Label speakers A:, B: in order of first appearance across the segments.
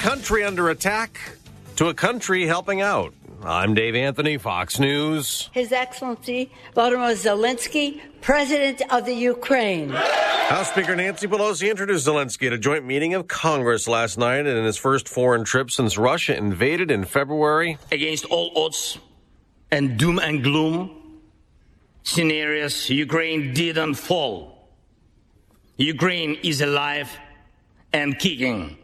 A: country under attack to a country helping out. I'm Dave Anthony, Fox News.
B: His Excellency Volodymyr Zelensky, President of the Ukraine.
A: House Speaker Nancy Pelosi introduced Zelensky at a joint meeting of Congress last night and in his first foreign trip since Russia invaded in February.
C: Against all odds and doom and gloom scenarios, Ukraine didn't fall. Ukraine is alive and kicking.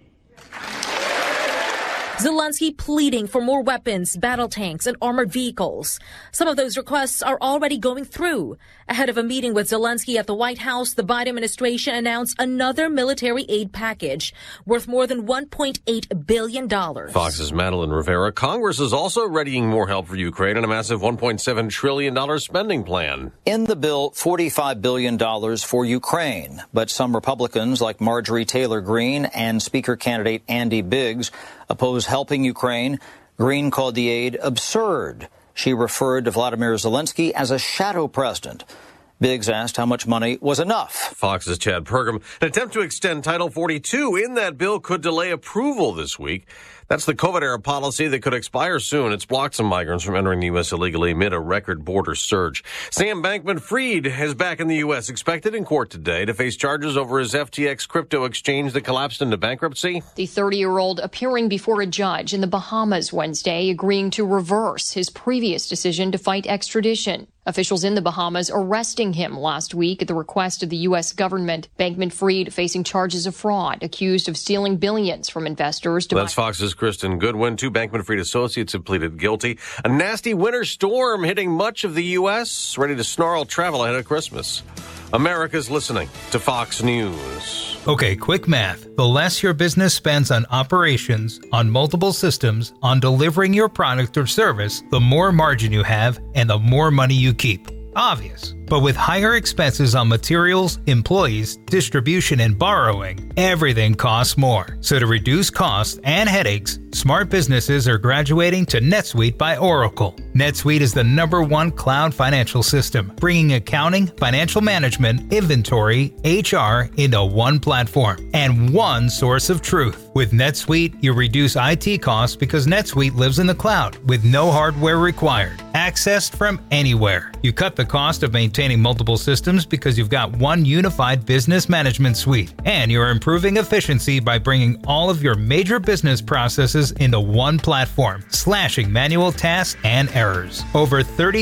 D: Zelensky pleading for more weapons, battle tanks, and armored vehicles. Some of those requests are already going through. Ahead of a meeting with Zelensky at the White House, the Biden administration announced another military aid package worth more than $1.8 billion.
A: Fox's Madeline Rivera. Congress is also readying more help for Ukraine in a massive $1.7 trillion spending plan.
E: In the bill, $45 billion for Ukraine. But some Republicans like Marjorie Taylor Greene and Speaker candidate Andy Biggs oppose helping Ukraine. Greene called the aid absurd. She referred to Volodymyr Zelensky as a shadow president. Biggs asked how much money was enough.
A: Fox's Chad Pergam. An attempt to extend Title 42 in that bill could delay approval this week. That's the COVID-era policy that could expire soon. It's blocked some migrants from entering the U.S. illegally amid a record border surge. Sam Bankman-Fried is back in the U.S., expected in court today to face charges over his FTX crypto exchange that collapsed into bankruptcy.
F: The 30-year-old appearing before a judge in the Bahamas Wednesday, agreeing to reverse his previous decision to fight extradition. Officials in the Bahamas arresting him last week at the request of the U.S. government. Bankman-Fried facing charges of fraud, accused of stealing billions from investors.
A: That's Fox's Kristen Goodwin. Two Bankman-Fried associates have pleaded guilty. A nasty winter storm hitting much of the U.S., ready to snarl travel ahead of Christmas. America's listening to Fox News.
G: Okay, quick math. The less your business spends on operations, on multiple systems, on delivering your product or service, the more margin you have and the more money you keep. Obvious. But with higher expenses on materials, employees, distribution, and borrowing, everything costs more. So to reduce costs and headaches, smart businesses are graduating to NetSuite by Oracle. NetSuite is the #1 cloud financial system, bringing accounting, financial management, inventory, HR into one platform and one source of truth. With NetSuite, you reduce IT costs because NetSuite lives in the cloud with no hardware required. Accessed from anywhere. You cut the cost of maintaining multiple systems because you've got one unified business management suite. And you're improving efficiency by bringing all of your major business processes into one platform, slashing manual tasks and errors. Over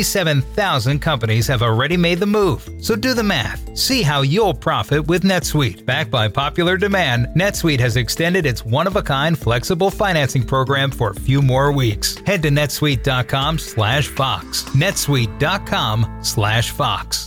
G: 37,000 companies have already made the move. So do the math. See how you'll profit with NetSuite. Backed by popular demand, NetSuite has extended its one-of-a-kind flexible financing program for a few more weeks. Head to netsuite.com/Fox. netsuite.com/Fox.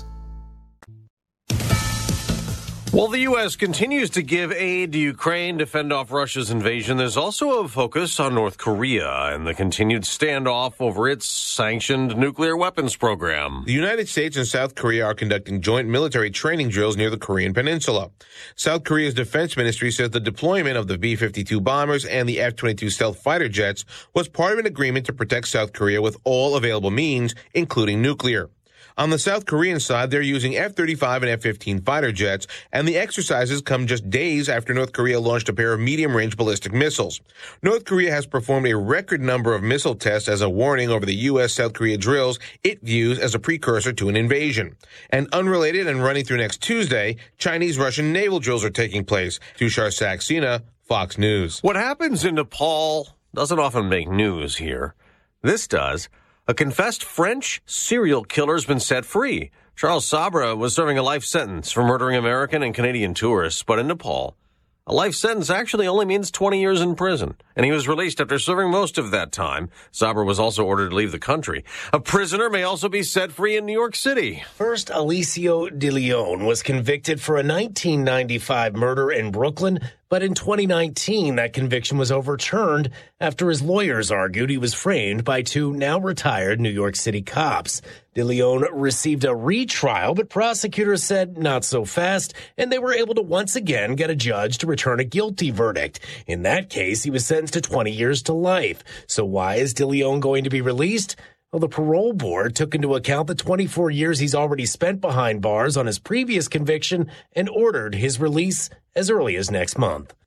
A: While the U.S. continues to give aid to Ukraine to fend off Russia's invasion, there's also a focus on North Korea and the continued standoff over its sanctioned nuclear weapons program.
H: The United States and South Korea are conducting joint military training drills near the Korean Peninsula. South Korea's defense ministry says the deployment of the B-52 bombers and the F-22 stealth fighter jets was part of an agreement to protect South Korea with all available means, including nuclear. On the South Korean side, they're using F-35 and F-15 fighter jets, and the exercises come just days after North Korea launched a pair of medium-range ballistic missiles. North Korea has performed a record number of missile tests as a warning over the U.S.-South Korea drills it views as a precursor to an invasion. And unrelated and running through next Tuesday, Chinese-Russian naval drills are taking place. Tushar Saxena, Fox News.
A: What happens in Nepal doesn't often make news here. This does. A confessed French serial killer has been set free. Charles Sabra was serving a life sentence for murdering American and Canadian tourists, but in Nepal, a life sentence actually only means 20 years in prison, and he was released after serving most of that time. Sabra was also ordered to leave the country. A prisoner may also be set free in New York City.
I: First, Alessio De Leon was convicted for a 1995 murder in Brooklyn, but in 2019, that conviction was overturned after his lawyers argued he was framed by two now-retired New York City cops. De Leon received a retrial, but prosecutors said not so fast, and they were able to once again get a judge to return a guilty verdict. In that case, he was sentenced to 20 years to life. So why is De Leon going to be released? Well, the parole board took into account the 24 years he's already spent behind bars on his previous conviction and ordered his release as early as next month.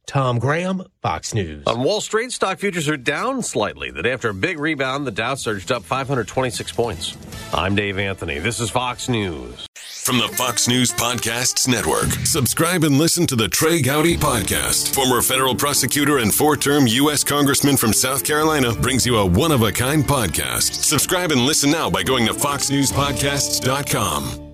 I: Tom Graham, Fox News.
A: On Wall Street, stock futures are down slightly. That after a big rebound, the Dow surged up 526 points. I'm Dave Anthony. This is Fox News.
J: From the Fox News Podcasts Network, subscribe and listen to the Trey Gowdy Podcast. Former federal prosecutor and 4-term U.S. Congressman from South Carolina brings you a one-of-a-kind podcast. Subscribe and listen now by going to foxnewspodcasts.com.